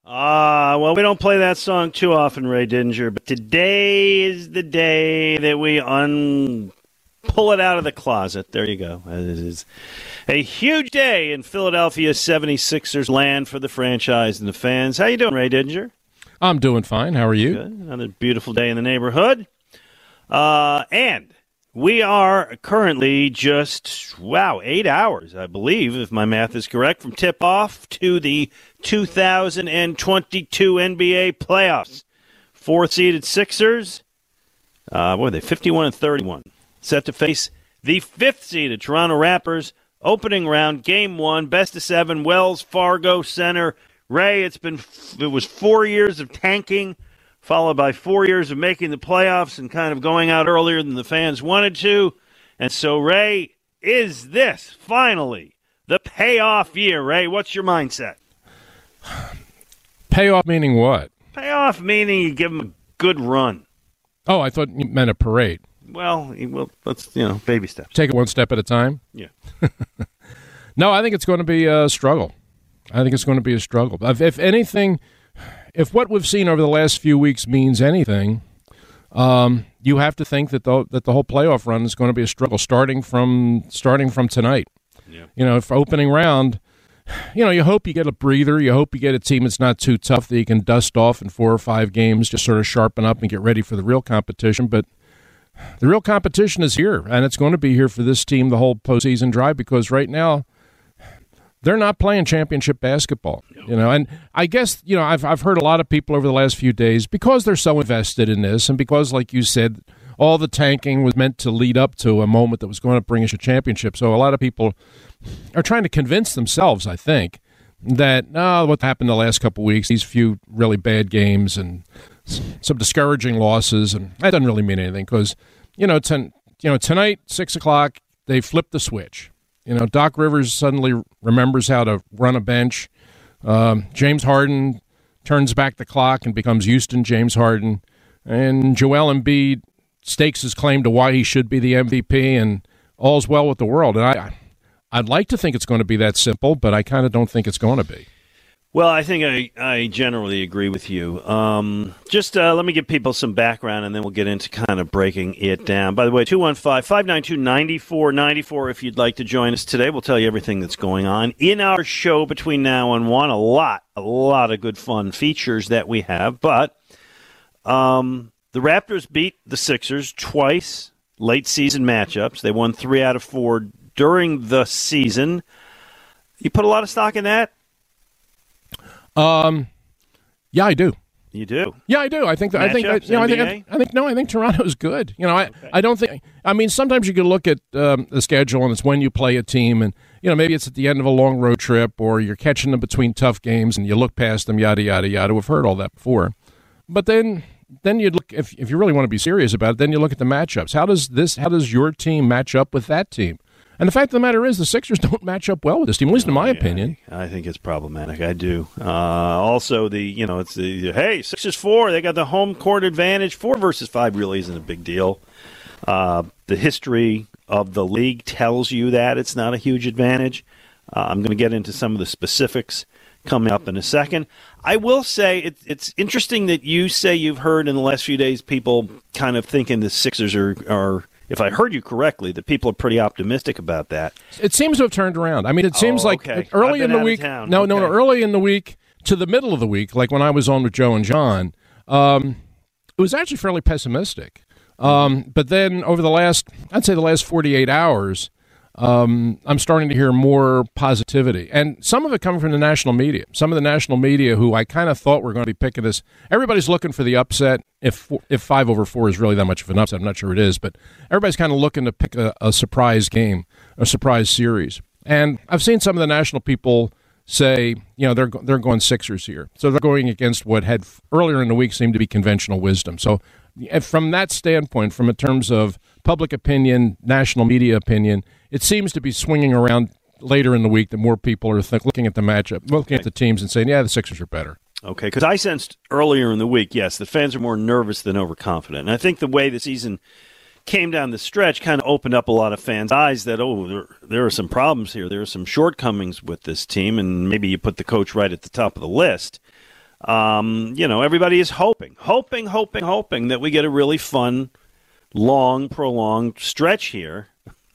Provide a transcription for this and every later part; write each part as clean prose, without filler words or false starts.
Well, we don't play that song too often, Ray Dinger, but today is the day that we pull it out of the closet. There you go. It is a huge day in Philadelphia 76ers land for the franchise and the fans. How you doing, Ray Dinger? I'm doing fine. How are you? Good. Another beautiful day in the neighborhood. And we are currently just, 8 hours, I believe, if my math is correct, from tip-off to the 2022 NBA playoffs. Fourth-seeded Sixers, what are they, 51-31, set to face the fifth-seeded Toronto Raptors. Opening round, Game 1, best-of-7, Wells Fargo Center. Ray, it was 4 years of tanking, followed by 4 years of making the playoffs and kind of going out earlier than the fans wanted to. And so, Ray, is this finally the payoff year? Ray, what's your mindset? Payoff meaning what? Payoff meaning you give them a good run. Oh, I thought you meant a parade. Well, let's, baby steps. Take it one step at a time? Yeah. No, I think it's going to be a struggle. If anything, if what we've seen over the last few weeks means anything, you have to think that the whole playoff run is going to be a struggle starting from tonight. Yeah. For opening round, you hope you get a breather. You hope you get a team that's not too tough that you can dust off in 4 or 5 games, just sort of sharpen up and get ready for the real competition. But the real competition is here, and it's going to be here for this team the whole postseason drive because right now they're not playing championship basketball. And I guess, I've heard a lot of people over the last few days, because they're so invested in this and because, like you said, all the tanking was meant to lead up to a moment that was going to bring us a championship. So a lot of people are trying to convince themselves, I think, that what happened the last couple of weeks, these few really bad games and some discouraging losses, and that doesn't really mean anything because, tonight, 6 o'clock, they flipped the switch. Doc Rivers suddenly remembers how to run a bench. James Harden turns back the clock and becomes Houston James Harden. And Joel Embiid stakes his claim to why he should be the MVP, and all's well with the world. And I'd like to think it's going to be that simple, but I kind of don't think it's going to be. Well, I think I generally agree with you. Just let me give people some background, and then we'll get into kind of breaking it down. By the way, 215-592-9494 if you'd like to join us today. We'll tell you everything that's going on in our show between now and 1. A lot of good fun features that we have. But the Raptors beat the Sixers twice, late-season matchups. They won 3 out of 4 during the season. You put a lot of stock in that? Yeah, I do. You do? Yeah, I do. I think I think Toronto's good. I don't think. I mean, sometimes you can look at the schedule and it's when you play a team, and maybe it's at the end of a long road trip or you're catching them between tough games and you look past them, yada yada yada. We've heard all that before, but then you look if you really want to be serious about it, then you look at the matchups. How does your team match up with that team? And the fact of the matter is the Sixers don't match up well with this team, at least in my opinion. I think it's problematic. I do. Also, it's hey, Sixers 4, they got the home court advantage. 4 versus 5 really isn't a big deal. The history of the league tells you that it's not a huge advantage. I'm going to get into some of the specifics coming up in a second. I will say it's interesting that you say you've heard in the last few days people kind of thinking the Sixers are if I heard you correctly, that people are pretty optimistic about that. It seems to have turned around. I mean, it seems like early in the week. No, early in the week to the middle of the week, like when I was on with Joe and John, it was actually fairly pessimistic. But then over the last 48 hours, I'm starting to hear more positivity. And some of it coming from the national media. Some of the national media who I kind of thought were going to be picking this. Everybody's looking for the upset. If 5 over 4 is really that much of an upset, I'm not sure it is. But everybody's kind of looking to pick a surprise game, a surprise series. And I've seen some of the national people say, they're going Sixers here. So they're going against what had earlier in the week seemed to be conventional wisdom. So from that standpoint, from in terms of public opinion, national media opinion, it seems to be swinging around later in the week that more people are looking at the matchup, looking at the teams and saying, yeah, the Sixers are better. Okay, because I sensed earlier in the week, yes, the fans are more nervous than overconfident. And I think the way the season came down the stretch kind of opened up a lot of fans' eyes that, there are some problems here. There are some shortcomings with this team, and maybe you put the coach right at the top of the list. Everybody is hoping that we get a really fun, long, prolonged stretch here,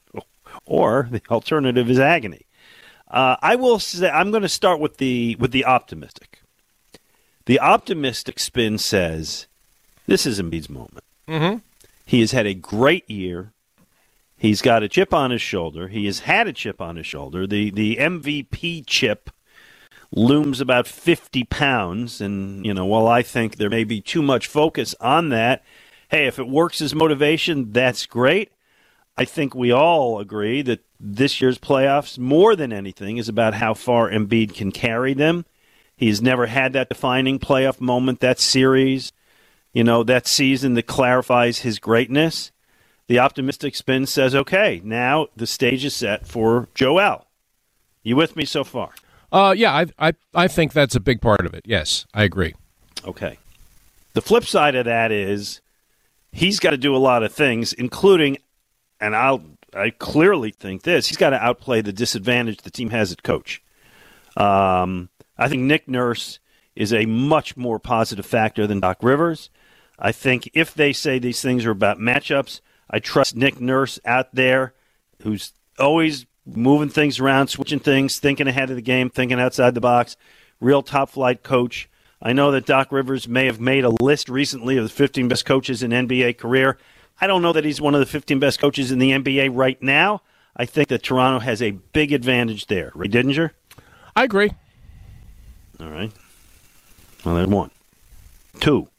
or the alternative is agony. I will say I'm going to start with the optimistic. The optimistic spin says this is Embiid's moment. Mm-hmm. He has had a great year. He's got a chip on his shoulder. He has had a chip on his shoulder. The MVP chip looms about 50 pounds. And, while I think there may be too much focus on that, hey, if it works as motivation, that's great. I think we all agree that this year's playoffs, more than anything, is about how far Embiid can carry them. He's never had that defining playoff moment, that series, that season that clarifies his greatness. The optimistic spin says, okay, now the stage is set for Joel. You with me so far? Yeah, I think that's a big part of it. Yes, I agree. Okay. The flip side of that is he's got to do a lot of things, including, and I clearly think this, he's got to outplay the disadvantage the team has at coach. I think Nick Nurse is a much more positive factor than Doc Rivers. I think if they say these things are about matchups, I trust Nick Nurse out there, who's always moving things around, switching things, thinking ahead of the game, thinking outside the box, real top-flight coach. I know that Doc Rivers may have made a list recently of the 15 best coaches in NBA career. I don't know that he's one of the 15 best coaches in the NBA right now. I think that Toronto has a big advantage there. Ray Didinger? I agree. All right. Well, there's one. Two.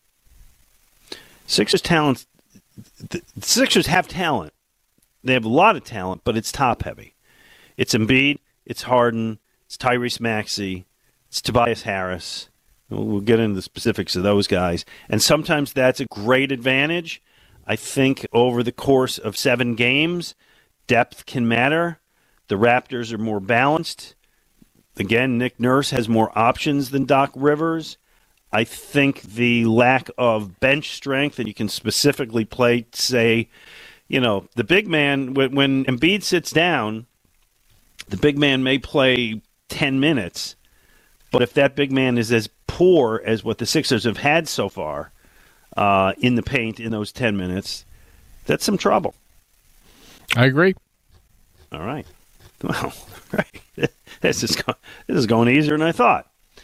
Sixers talent. The Sixers have talent. They have a lot of talent, but it's top-heavy. It's Embiid, it's Harden, it's Tyrese Maxey, it's Tobias Harris. We'll get into the specifics of those guys. And sometimes that's a great advantage. I think over the course of 7 games, depth can matter. The Raptors are more balanced. Again, Nick Nurse has more options than Doc Rivers. I think the lack of bench strength, and you can specifically play, say, the big man, when Embiid sits down, the big man may play 10 minutes, but if that big man is as poor as what the Sixers have had so far in the paint in those 10 minutes, that's some trouble. I agree. All right. Well, right. This is going easier than I thought.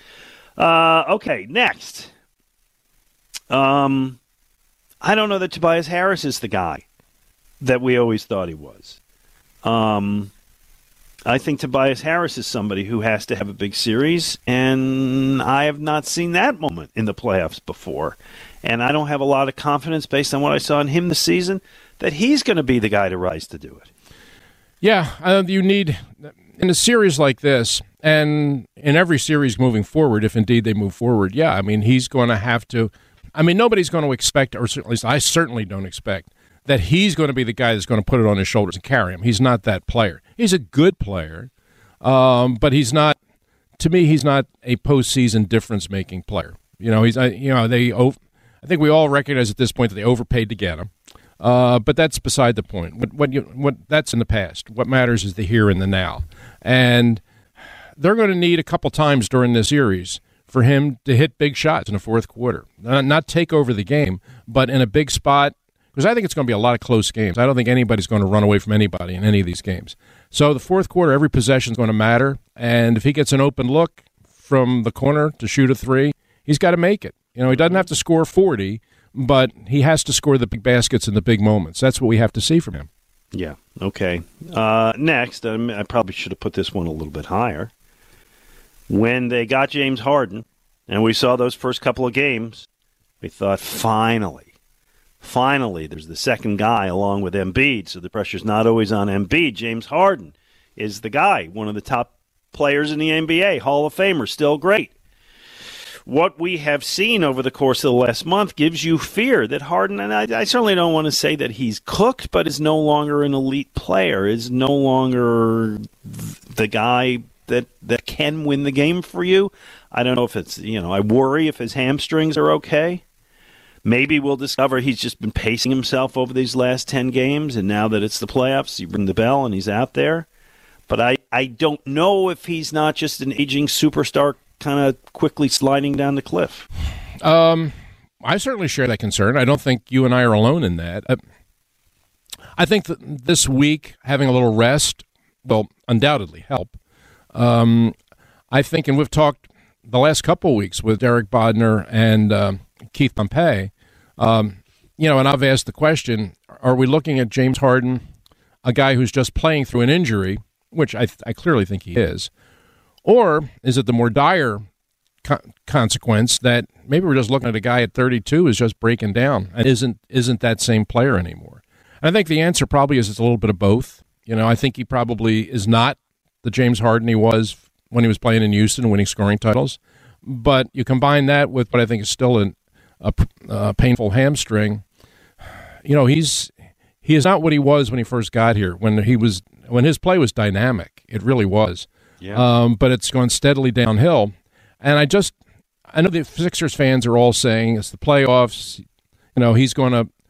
Okay, next. I don't know that Tobias Harris is the guy that we always thought he was. I think Tobias Harris is somebody who has to have a big series, and I have not seen that moment in the playoffs before. And I don't have a lot of confidence based on what I saw in him this season that he's going to be the guy to rise to do it. Yeah, you need, in a series like this, and in every series moving forward, if indeed they move forward, he's going to have to, nobody's going to expect, or at least I certainly don't expect, that he's going to be the guy that's going to put it on his shoulders and carry him. He's not that player. He's a good player, but he's not, to me, he's not a postseason difference-making player. I think we all recognize at this point that they overpaid to get him. But that's beside the point. What that's in the past. What matters is the here and the now. And they're going to need a couple times during this series for him to hit big shots in the fourth quarter. Not take over the game, but in a big spot, because I think it's going to be a lot of close games. I don't think anybody's going to run away from anybody in any of these games. So the fourth quarter, every possession is going to matter. And if he gets an open look from the corner to shoot a three, he's got to make it. He doesn't have to score 40, but he has to score the big baskets in the big moments. That's what we have to see from him. Yeah, okay. Next, I probably should have put this one a little bit higher. When they got James Harden, and we saw those first couple of games, we thought, finally, there's the second guy along with Embiid, so the pressure's not always on Embiid. James Harden is the guy, one of the top players in the NBA, Hall of Famer, still great. What we have seen over the course of the last month gives you fear that Harden, and I certainly don't want to say that he's cooked, but is no longer an elite player, is no longer the guy that can win the game for you. I don't know if it's, I worry if his hamstrings are okay. Maybe we'll discover he's just been pacing himself over these last 10 games, and now that it's the playoffs, you ring the bell and he's out there. But I don't know if he's not just an aging superstar kind of quickly sliding down the cliff? I certainly share that concern. I don't think you and I are alone in that. I think that this week, having a little rest will undoubtedly help. I think, and we've talked the last couple of weeks with Derek Bodner and Keith Pompey, and I've asked the question, are we looking at James Harden, a guy who's just playing through an injury, which I clearly think he is, or is it the more dire consequence that maybe we're just looking at a guy at 32 who's just breaking down and isn't that same player anymore? And I think the answer probably is it's a little bit of both. I think he probably is not the James Harden he was when he was playing in Houston, winning scoring titles. But you combine that with what I think is still a painful hamstring. He is not what he was when he first got here. When his play was dynamic, it really was. Yeah. But it's gone steadily downhill. And I know the Sixers fans are all saying it's the playoffs. He's going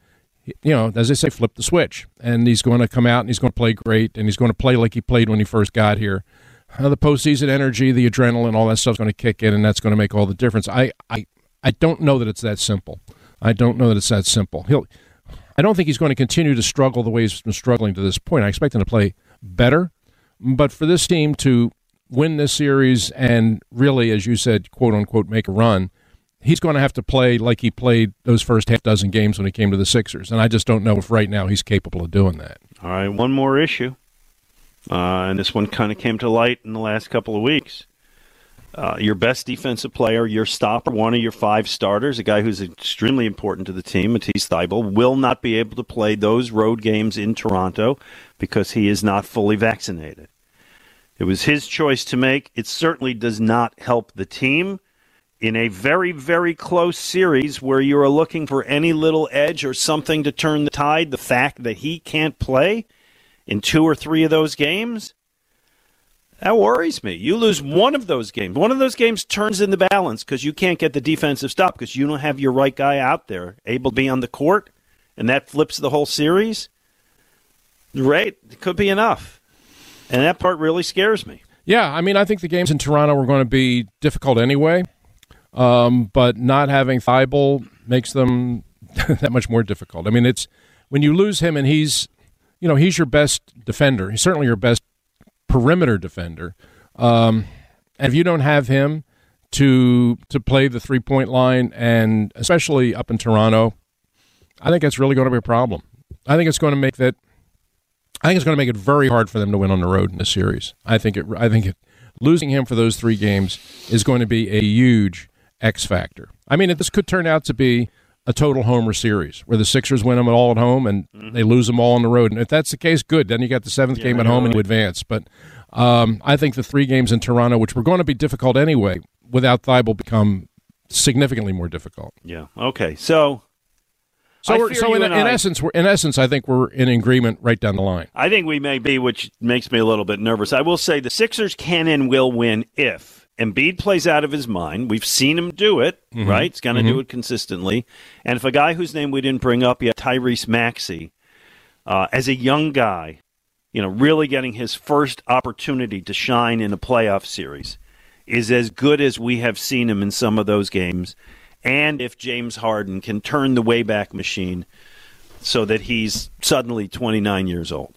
to, as they say, flip the switch. And he's going to come out and he's going to play great. And he's going to play like he played when he first got here. The postseason energy, the adrenaline, all that stuff's going to kick in, and that's going to make all the difference. I don't know that it's that simple. I don't think he's going to continue to struggle the way he's been struggling to this point. I expect him to play better. But for this team to win this series and really, as you said, quote-unquote, make a run, he's going to have to play like he played those first half dozen games when he came to the Sixers. And I just don't know if right now he's capable of doing that. All right, one more issue. And this one kind of came to light in the last couple of weeks. Your best defensive player, your stopper, one of your 5 starters, a guy who's extremely important to the team, Matisse Thybulle, will not be able to play those road games in Toronto because he is not fully vaccinated. It was his choice to make. It certainly does not help the team in a very, very close series where you are looking for any little edge or something to turn the tide. The fact that he can't play in 2 or 3 of those games, that worries me. You lose one of those games. One of those games turns in the balance because you can't get the defensive stop because you don't have your right guy out there able to be on the court, and that flips the whole series. Right? It could be enough. And that part really scares me. Yeah, I think the games in Toronto were going to be difficult anyway, but not having Thybulle makes them that much more difficult. It's when you lose him and he's your best defender. He's certainly your best perimeter defender. And if you don't have him to play the three-point line, and especially up in Toronto, I think that's really going to be a problem. I think it's going to make it very hard for them to win on the road in this series. I think losing him for those 3 games is going to be a huge X factor. This could turn out to be a total homer series where the Sixers win them all at home and they lose them all on the road. And if that's the case, good. Then you got the 7th game at home and you advance. But I think the 3 games in Toronto, which were going to be difficult anyway, without Thybulle, become significantly more difficult. Yeah. Okay. So in essence, I think we're in agreement right down the line. I think we may be, which makes me a little bit nervous. I will say the Sixers can and will win if Embiid plays out of his mind. We've seen him do it, right? He's going to do it consistently. And if a guy whose name we didn't bring up yet, Tyrese Maxey, as a young guy, really getting his first opportunity to shine in a playoff series, is as good as we have seen him in some of those games. And if James Harden can turn the Wayback Machine so that he's suddenly 29 years old.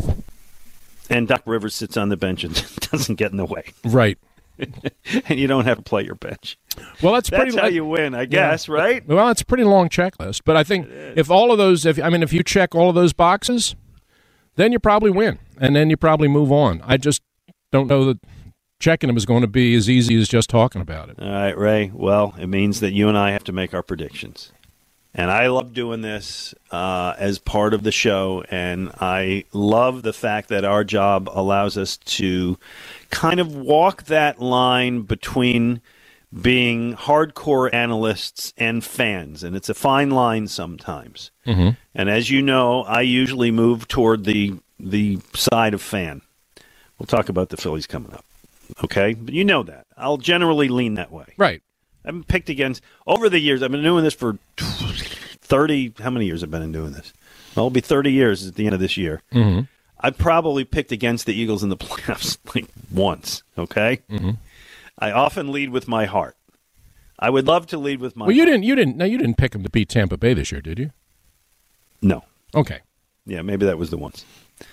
And Doc Rivers sits on the bench and doesn't get in the way. Right. And you don't have to play your bench. Well, that's how you win, I guess, right? Well, it's a pretty long checklist. But I think if all of those, if you check all of those boxes, then you probably win. And then you probably move on. I just don't know that checking them is going to be as easy as just talking about it. All right, Ray. Well, it means that you and I have to make our predictions. And I love doing this as part of the show, and I love the fact that our job allows us to kind of walk that line between being hardcore analysts and fans, and it's a fine line sometimes. Mm-hmm. And as you know, I usually move toward the side of fan. We'll talk about the Phillies coming up, okay? But you know that. I'll generally lean that way. Right. I've been picked against over the years. I've been doing this for 30. How many years have I been doing this? Well, it'll be 30 years at the end of this year. Mm-hmm. I probably picked against the Eagles in the playoffs like once. Okay. Mm-hmm. I often lead with my heart. I would love to lead with my Well, heart. you didn't pick them to beat Tampa Bay this year, did you? No. Okay. Yeah, maybe that was the once.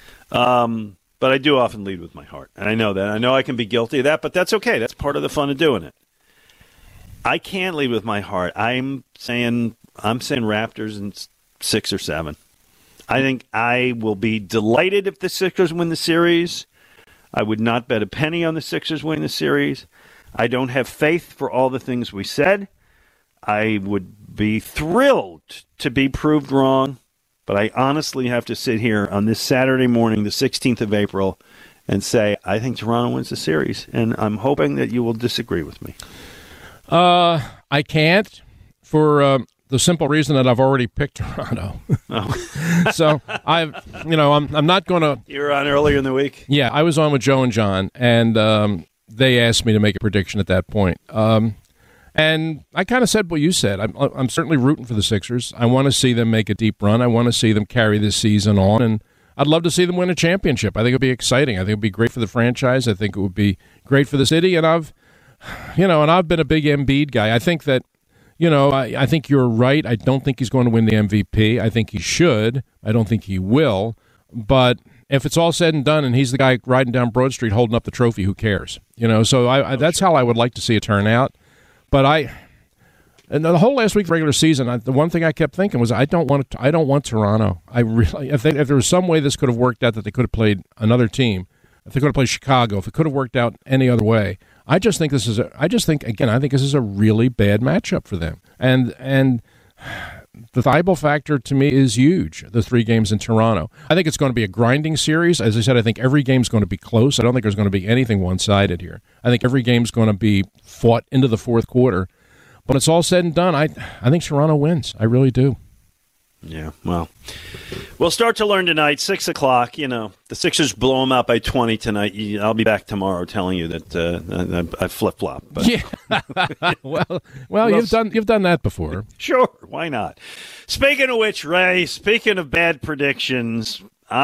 But I do often lead with my heart, and I know that. I know I can be guilty of that, but that's okay. That's part of the fun of doing it. I can't lead with my heart. I'm saying Raptors in 6 or 7. I think I will be delighted if the Sixers win the series. I would not bet a penny on the Sixers winning the series. I don't have faith for all the things we said. I would be thrilled to be proved wrong, but I honestly have to sit here on this Saturday morning, the 16th of April, and say I think Toronto wins the series, and I'm hoping that you will disagree with me. I can't for the simple reason that I've already picked Toronto. Oh. So I'm not going to. You were on earlier in the week? Yeah, I was on with Joe and John, and they asked me to make a prediction at that point. And I kind of said what you said. I'm certainly rooting for the Sixers. I want to see them make a deep run. I want to see them carry this season on, and I'd love to see them win a championship. I think it would be exciting. I think it would be great for the franchise. I think it would be great for the city. And I've been a big Embiid guy. I think that, I think you're right. I don't think he's going to win the MVP. I think he should. I don't think he will. But if it's all said and done and he's the guy riding down Broad Street holding up the trophy, who cares? So that's how I would like to see it turn out. But and the whole last week of the regular season, the one thing I kept thinking was I don't want Toronto. I think if there was some way this could have worked out, that they could have played another team, if they could have played Chicago, if it could have worked out any other way, I think this is a really bad matchup for them. And the Thibault factor to me is huge. The 3 games in Toronto, I think it's going to be a grinding series. As I said, I think every game's going to be close. I don't think there's going to be anything one-sided here. I think every game's going to be fought into the fourth quarter. But it's all said and done, I think Toronto wins. I really do. Yeah, well, we'll start to learn tonight, 6 o'clock. The Sixers blow them out by 20 tonight. I'll be back tomorrow telling you that I flip-flop. But. Yeah. well, you've done that before. Sure, why not? Speaking of which, Ray, speaking of bad predictions,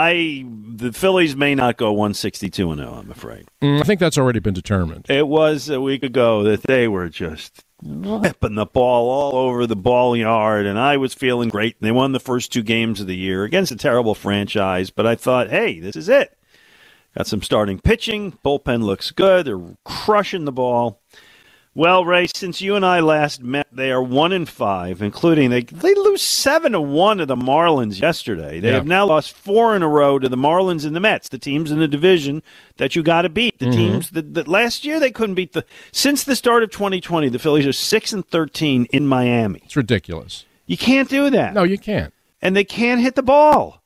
the Phillies may not go 162-0, I'm afraid. I think that's already been determined. It was a week ago that they were just whipping the ball all over the ball yard, and I was feeling great. They won the first 2 games of the year against a terrible franchise, but I thought, hey, this is it. Got some starting pitching. Bullpen looks good. They're crushing the ball. Well, Ray, since you and I last met, they are 1-5, including they lose 7-1 to the Marlins yesterday. They have now lost 4 in a row to the Marlins and the Mets, the teams in the division that you got to beat. The teams that last year they couldn't beat. Since the start of 2020, the Phillies are 6-13 in Miami. It's ridiculous. You can't do that. No, you can't. And they can't hit the ball.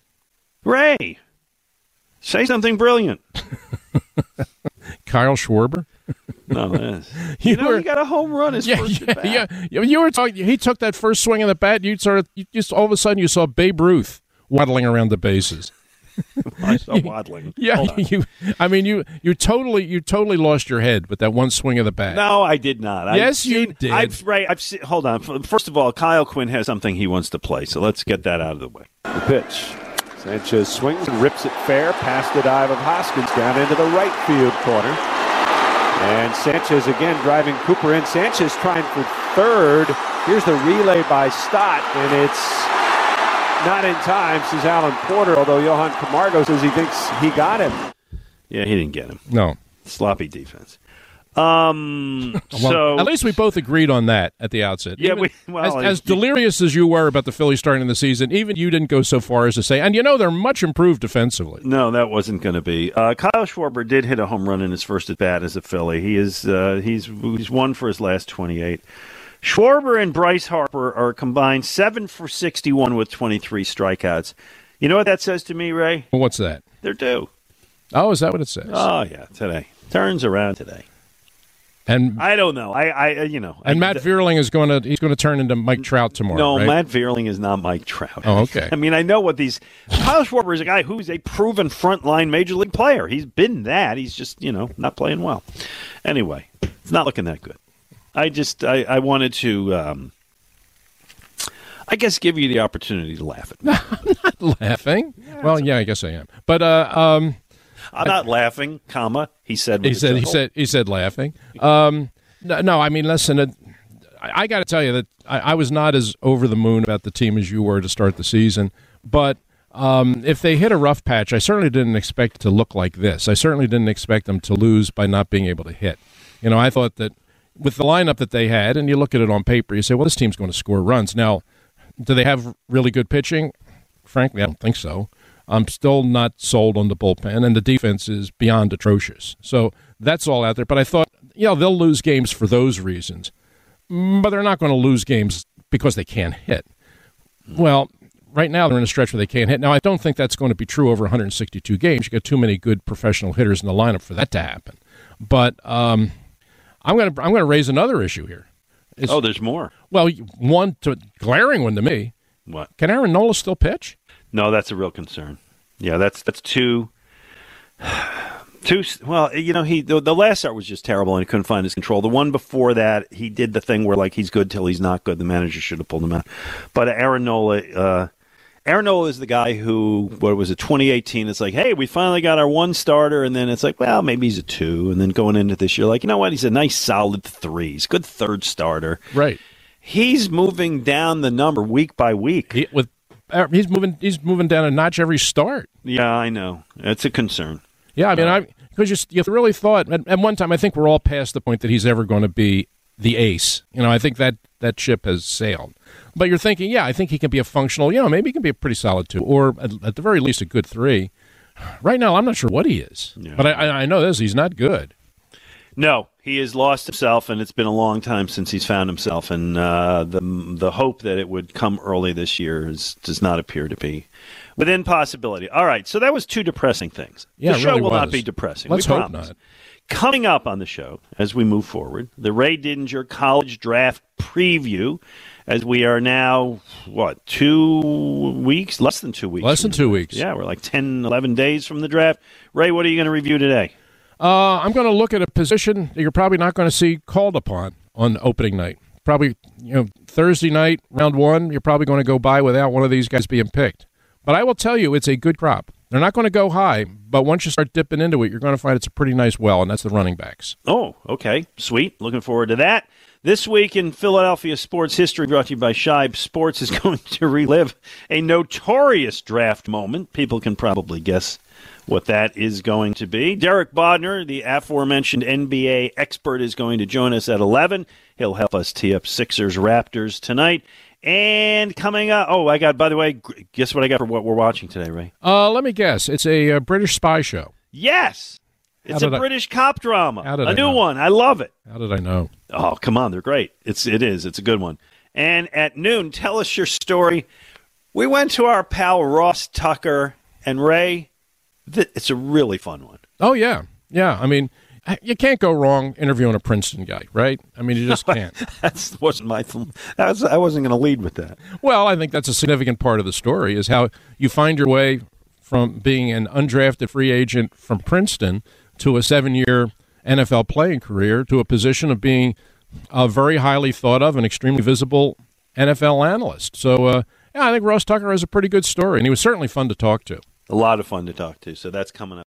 Ray, say something brilliant. Kyle Schwarber? No, you got a home run his first at bat. Yeah. You were talking. He took that first swing of the bat. You just all of a sudden you saw Babe Ruth waddling around the bases. I saw waddling. Yeah, you totally lost your head with that one swing of the bat. No, I did not. Yes, you did. I've seen, hold on. First of all, Kyle Quinn has something he wants to play, so let's get that out of the way. The pitch. Sanchez swings and rips it fair past the dive of Hoskins down into the right field corner. And Sanchez again driving Cooper in. Sanchez trying for third. Here's the relay by Stott, and it's not in time, says Alan Porter, although Johan Camargo says he thinks he got him. Yeah, he didn't get him. No. Sloppy defense. So at least we both agreed on that at the outset. Yeah, as delirious as you were about the Phillies starting the season, even you didn't go so far as to say, and they're much improved defensively. No, that wasn't going to be. Kyle Schwarber did hit a home run in his first at bat as a Philly. He is he's won for his last 28. Schwarber and Bryce Harper are combined 7 for 61 with 23 strikeouts. You know what that says to me, Ray? Well, what's that? They're due. Oh, is that what it says? Oh yeah, today turns around today. And I don't know. And Matt Vierling is going to turn into Mike Trout tomorrow. No, right? Matt Vierling is not Mike Trout. Oh, okay. I mean, I know what these. Kyle Schwarber is a guy who's a proven frontline major league player. He's been that. He's just not playing well. Anyway, it's not looking that good. I wanted to. I guess give you the opportunity to laugh at me. I'm not laughing. Yeah, well, yeah, I guess I am. But I'm not laughing, comma. He said. He said laughing. No, I mean, listen. I got to tell you that I was not as over the moon about the team as you were to start the season. But if they hit a rough patch, I certainly didn't expect it to look like this. I certainly didn't expect them to lose by not being able to hit. You know, I thought that with the lineup that they had, and you look at it on paper, you say, well, this team's going to score runs. Now, do they have really good pitching? Frankly, I don't think so. I'm still not sold on the bullpen, and the defense is beyond atrocious. So that's all out there. But I thought, they'll lose games for those reasons. But they're not going to lose games because they can't hit. Well, right now they're in a stretch where they can't hit. Now, I don't think that's going to be true over 162 games. You got too many good professional hitters in the lineup for that to happen. But I'm going to raise another issue here. There's more. Well, glaring one to me. What? Can Aaron Nola still pitch? No, that's a real concern. Yeah, that's too. Well, the last start was just terrible, and he couldn't find his control. The one before that, he did the thing where he's good till he's not good. The manager should have pulled him out. But Aaron Nola is the guy who, 2018? It's like, hey, we finally got our one starter, and then it's like, well, maybe he's a 2, and then going into this year, you know what? He's a nice solid 3. He's a good third starter. Right. He's moving down the number week by week. He's moving down a notch every start. Yeah, I know. It's a concern. Yeah, I mean, because you really thought at one time, I think we're all past the point that he's ever going to be the ace. I think that ship has sailed. But you're thinking, I think he can be a functional, maybe he can be a pretty solid 2, or at the very least a good 3. Right now, I'm not sure what he is. Yeah. But I know this, he's not good. No, he has lost himself, and it's been a long time since he's found himself. And the hope that it would come early this year does not appear to be within possibility. All right, so that was 2 depressing things. Yeah, the show really will was. not be depressing. Let's we hope promise. not. Coming up on the show as we move forward, the Ray Didinger College Draft Preview, as we are now, 2 weeks? Less than 2 weeks. Less than 2 weeks. Yeah, we're 10, 11 days from the draft. Ray, what are you going to review today? I'm going to look at a position that you're probably not going to see called upon on opening night. Probably, Thursday night, round 1, you're probably going to go by without one of these guys being picked. But I will tell you, it's a good crop. They're not going to go high, but once you start dipping into it, you're going to find it's a pretty nice well, and that's the running backs. Oh, okay. Sweet. Looking forward to that. This week in Philadelphia sports history, brought to you by Shibe Sports, is going to relive a notorious draft moment. People can probably guess what that is going to be. Derek Bodner, the aforementioned NBA expert, is going to join us at 11. He'll help us tee up Sixers Raptors tonight. And coming up, by the way, guess what I got for what we're watching today, Ray? Let me guess. It's a British spy show. Yes. It's a British cop drama. A new one. I love it. How did I know? Oh, come on. They're great. It is. It's a good one. And at noon, tell us your story. We went to our pal Ross Tucker, and Ray, it's a really fun one. Oh, yeah. Yeah, I mean, you can't go wrong interviewing a Princeton guy, right? I mean, you just can't. That wasn't I wasn't going to lead with that. Well, I think that's a significant part of the story, is how you find your way from being an undrafted free agent from Princeton to a 7-year NFL playing career to a position of being a very highly thought of and extremely visible NFL analyst. So, I think Ross Tucker has a pretty good story, and he was certainly fun to talk to. A lot of fun to talk to, so that's coming up.